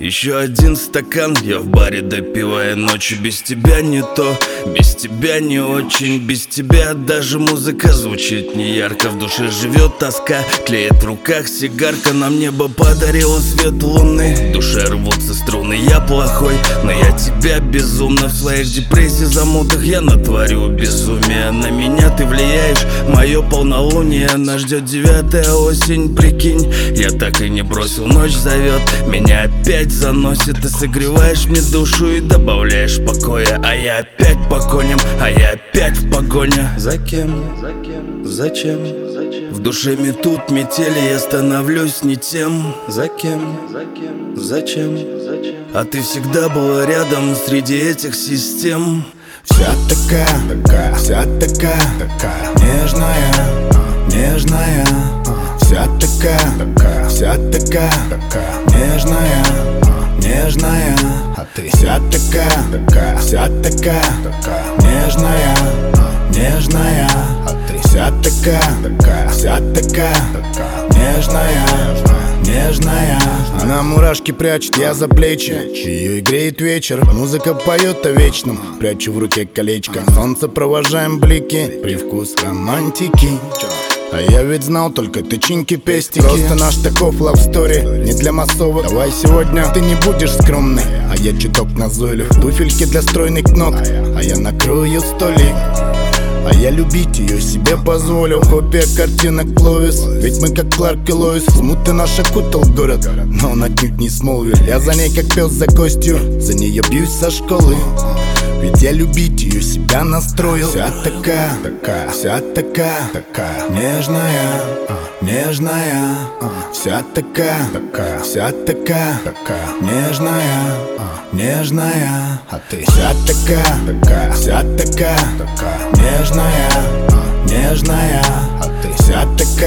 Еще один стакан, я в баре допивая ночью. Без тебя не то, без тебя не очень. Без тебя даже музыка звучит не ярко. В душе живет тоска, тлеет в руках сигарка. Нам небо подарило свет луны. В душе рвутся струны, я плохой, но я тебя безумно. В своих депрессиях замутах я натворю безумие. На меня ты влияешь, мое полнолуние. Нас ждет 9-я осень, прикинь. Я так и не бросил, ночь зовет, меня опять заносит. Ты согреваешь мне душу и добавляешь покоя. А я опять по коням, а я опять в погоне. За кем? Зачем? В душе метут метели, я становлюсь не тем. За кем? Зачем? А ты всегда была рядом среди этих систем. Вся такая, вся такая, нежная, нежная. Вся такая, вся такая, нежная, нежная. А ты вся такая, вся такая, нежная, нежная. А ты вся такая, нежная, нежная. Она мурашки прячет, я за плечи. Ее и греет вечер, музыка поет о вечном. Прячу в руке колечко, солнце провожаем блики. Привкус романтики. А я ведь знал только тычинки, пестики. Просто наш таков love story, не для массовок. Давай сегодня ты не будешь скромный, а я чуток назойлив. Туфельки для стройных ног, а я накрою столик. А я любить ее себе позволил. Копия картинок Кловис, ведь мы как Кларк и Лоис. Смуты наш окутал город, но он отнюдь не Смолвиль. Я за ней как пес за костью, за нее бьюсь со школы. Ведь я любить ее себя настроил. Вся такая, вся такая, нежная, нежная. Вся такая, вся такая, нежная, нежная. А ты вся такая, вся такая, нежная, нежная. А ты вся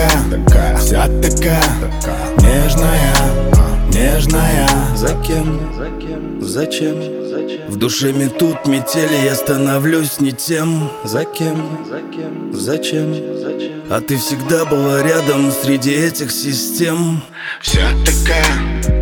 такая, нежная, нежная. За кем? Зачем? В душе метут метели, я становлюсь не тем. За кем? Зачем? А ты всегда была рядом среди этих систем. Вся такая,